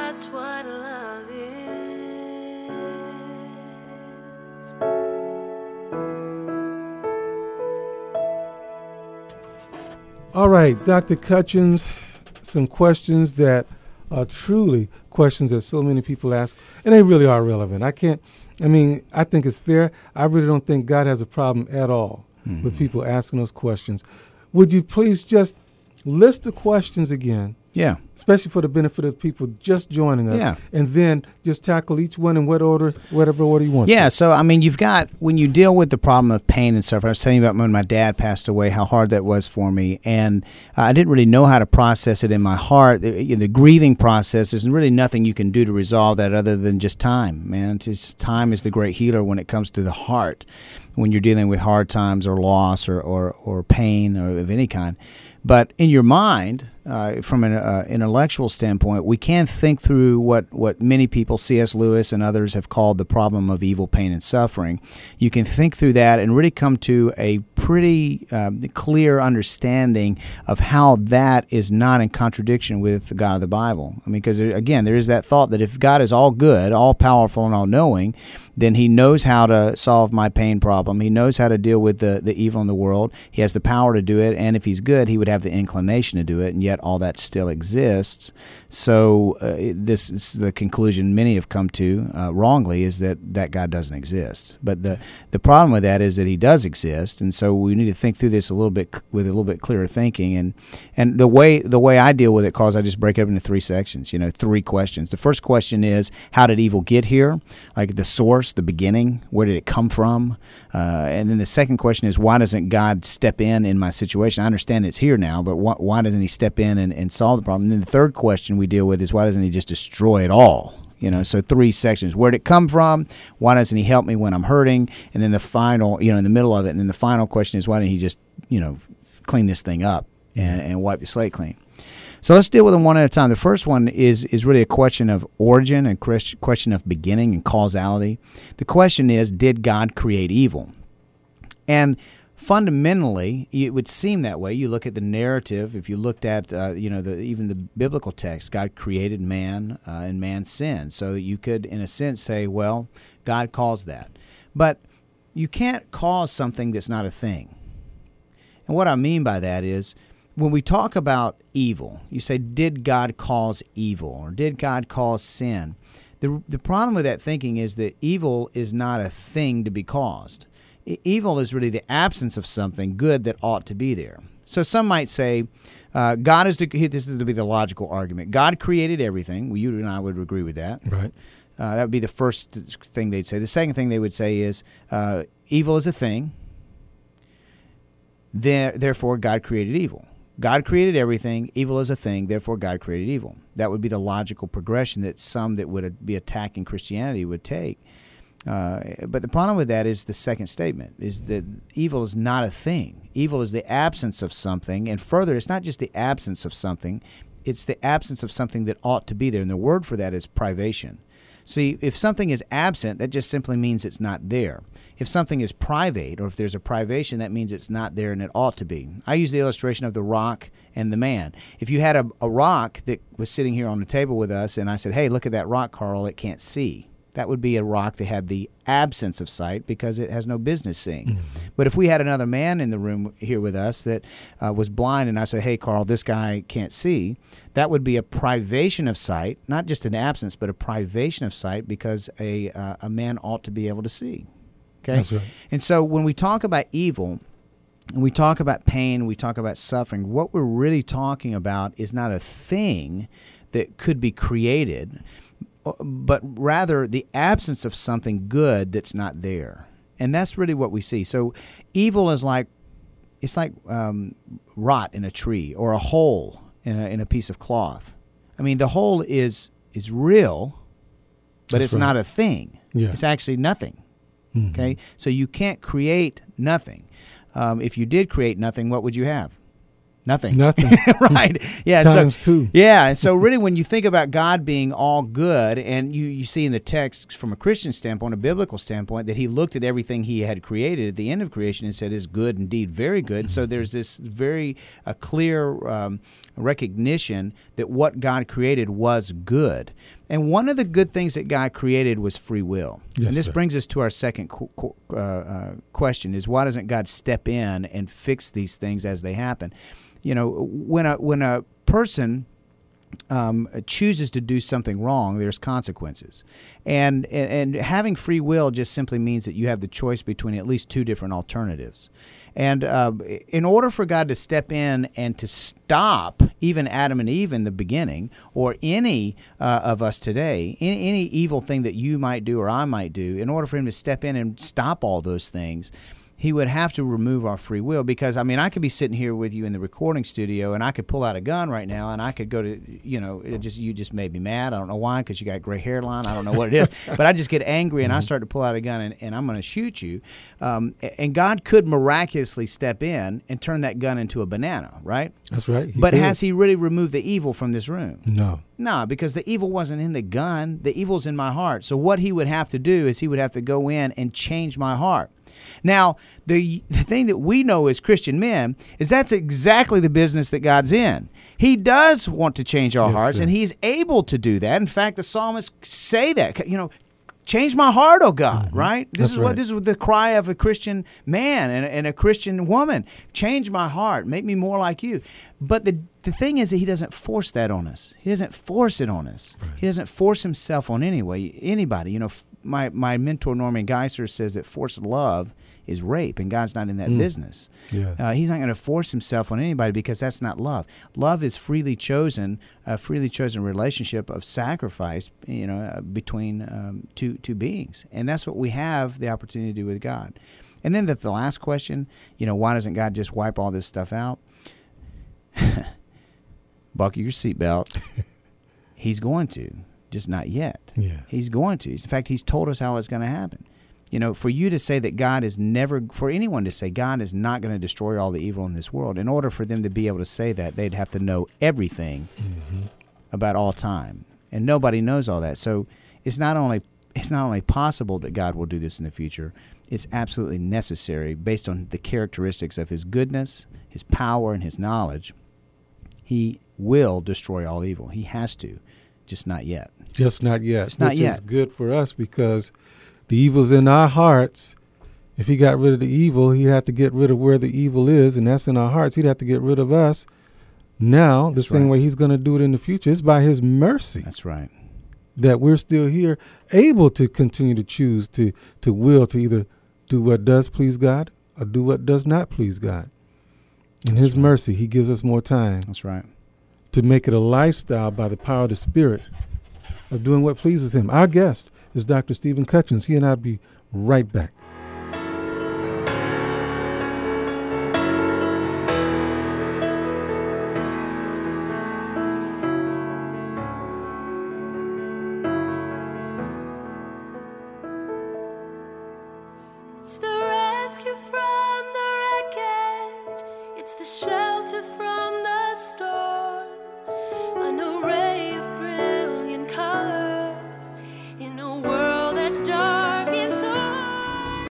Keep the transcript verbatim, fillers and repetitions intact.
That's what love is. All right, Doctor Cutchins, some questions that are truly questions that so many people ask, and they really are relevant. I can't, I mean, I think it's fair. I really don't think God has a problem at all mm-hmm. with people asking those questions. Would you please just list the questions again? Yeah. Especially for the benefit of people just joining us. Yeah. And then just tackle each one in what order, whatever order you want. Yeah. To. So, I mean, you've got, when you deal with the problem of pain and suffering, I was telling you about when my dad passed away, how hard that was for me. And uh, I didn't really know how to process it in my heart. The, you know, the grieving process, there's really nothing you can do to resolve that other than just time, man. It's just, time is the great healer when it comes to the heart, when you're dealing with hard times or loss or, or, or pain or of any kind. But in your mind, uh, from an uh, intellectual standpoint, we can think through what, what many people, C S Lewis and others, have called the problem of evil, pain, and suffering. You can think through that and really come to a pretty uh, clear understanding of how that is not in contradiction with the God of the Bible. I mean, because, again, there is that thought that if God is all good, all powerful, and all knowing, then he knows how to solve my pain problem. He knows how to deal with the, the evil in the world. He has the power to do it. And if he's good, he would have the inclination to do it. And yet all that still exists. So uh, this is the conclusion many have come to uh, wrongly, is that, that God doesn't exist. But the, the problem with that is that he does exist. And so we need to think through this a little bit with a little bit clearer thinking. And and the way the way I deal with it, Carl, is I just break it up into three sections, you know, three questions. The first question is, how did evil get here? Like the source, the beginning, where did it come from? Uh, and then the second question is, why doesn't God step in in my situation? I understand it's here now, but why, why doesn't he step in and, and solve the problem? And then the third question we deal with is, why doesn't he just destroy it all? You know, so three sections. Where did it come from? Why doesn't he help me when I'm hurting? And then the final, you know, in the middle of it, and then the final question is, why didn't he just, you know, clean this thing up and, and wipe the slate clean? So let's deal with them one at a time. The first one is is really a question of origin, a question of beginning and causality. The question is, did God create evil? And fundamentally, it would seem that way. You look at the narrative. If you looked at, uh, you know, the, even the biblical text, God created man uh, and man sinned. So you could, in a sense, say, well, God caused that. But you can't cause something that's not a thing. And what I mean by that is, when we talk about evil, you say, did God cause evil, or did God cause sin? The the problem with that thinking is that evil is not a thing to be caused. E- evil is really the absence of something good that ought to be there. So some might say, uh, God is, the, this is to be the logical argument. God created everything. Well, you and I would agree with that. Right. Uh, that would be the first thing they'd say. The second thing they would say is, uh, evil is a thing. There, therefore, God created evil. God created everything. Evil is a thing. Therefore, God created evil. That would be the logical progression that some that would be attacking Christianity would take. Uh, but the problem with that is the second statement, is that evil is not a thing. Evil is the absence of something. And further, it's not just the absence of something. It's the absence of something that ought to be there. And the word for that is privation. See, if something is absent, that just simply means it's not there. If something is private, or if there's a privation, that means it's not there and it ought to be. I use the illustration of the rock and the man. If you had a, a rock that was sitting here on the table with us, and I said, hey, look at that rock, Carl, it can't see. That would be a rock that had the absence of sight because it has no business seeing. Mm-hmm. But if we had another man in the room here with us that uh, was blind, and I said, hey, Carl, this guy can't see, that would be a privation of sight, not just an absence, but a privation of sight, because a uh, a man ought to be able to see. Okay? That's right. And so when we talk about evil, and we talk about pain, we talk about suffering, what we're really talking about is not a thing that could be created, but rather the absence of something good that's not there. And that's really what we see. So evil is like, it's like um, rot in a tree, or a hole in a, in a piece of cloth. I mean, the hole is is real, but that's it's right. not a thing. Yeah. It's actually nothing. Mm-hmm. Okay? So you can't create nothing. Um, if you did create nothing, what would you have? Nothing. Nothing. Right. Yeah. Times so, two. Yeah. And so really when you think about God being all good, and you, you see in the text from a Christian standpoint, a biblical standpoint, that he looked at everything he had created at the end of creation and said, is good, indeed, very good. Mm-hmm. So there's this very a clear um, recognition that what God created was good. And one of the good things that God created was free will. Yes, and this sir. brings us to our second qu- qu- uh, uh, question: is why doesn't God step in and fix these things as they happen? You know, when a when a person Um, chooses to do something wrong, there's consequences, and, and and having free will just simply means that you have the choice between at least two different alternatives. And uh, in order for God to step in and to stop even Adam and Eve in the beginning, or any uh, of us today, any, any evil thing that you might do or I might do, in order for Him to step in and stop all those things, He would have to remove our free will. Because, I mean, I could be sitting here with you in the recording studio, and I could pull out a gun right now, and I could go to, you know, it just you just made me mad. I don't know why, because you got gray hairline. I don't know what it is. But I just get angry, and I start to pull out a gun, and, and I'm going to shoot you. Um, and God could miraculously step in and turn that gun into a banana, right? That's right. He But could. has He really removed the evil from this room? No. No, because the evil wasn't in the gun. The evil's in my heart. So what He would have to do is He would have to go in and change my heart. Now, the, the thing that we know as Christian men is that's exactly the business that God's in. He does want to change our Yes, hearts, sir. and He's able to do that. In fact, the psalmists say that, you know, change my heart, oh God, Mm-hmm. right? This That's is what right. this is the cry of a Christian man and, and a Christian woman. Change my heart, make me more like you. But the the thing is that He doesn't force that on us. He doesn't force it on us. Right. He doesn't force Himself on anyway anybody. You know, f- my my mentor Norman Geisler says that forced love is rape, and God's not in that Mm. business. Yeah. Uh, he's not going to force Himself on anybody, because that's not love. Love is freely chosen, a freely chosen relationship of sacrifice, you know, uh, between um, two two beings, and that's what we have the opportunity to do with God. And then the, the last question, you know, why doesn't God just wipe all this stuff out? Buckle your seatbelt. He's going to, just not yet. Yeah. He's going to. In fact, He's told us how it's going to happen. You know, for you to say that God is never, for anyone to say God is not going to destroy all the evil in this world, in order for them to be able to say that, they'd have to know everything Mm-hmm. about all time. And nobody knows all that. So it's not only it's not only possible that God will do this in the future, it's absolutely necessary based on the characteristics of His goodness, His power, and His knowledge. He will destroy all evil. He has to, just not yet. Just not yet. Just not which yet. is good for us, because the evil's in our hearts. If He got rid of the evil, He'd have to get rid of where the evil is, and that's in our hearts. He'd have to get rid of us. Now, the That's same right. way He's going to do it in the future. It's by His mercy That's right. that we're still here, able to continue to choose, to, to will, to either do what does please God or do what does not please God. In That's His right. mercy, He gives us more time That's right. to make it a lifestyle by the power of the Spirit of doing what pleases Him. Our guest is Doctor Stephen Cutchins. He and I'll be right back. It's the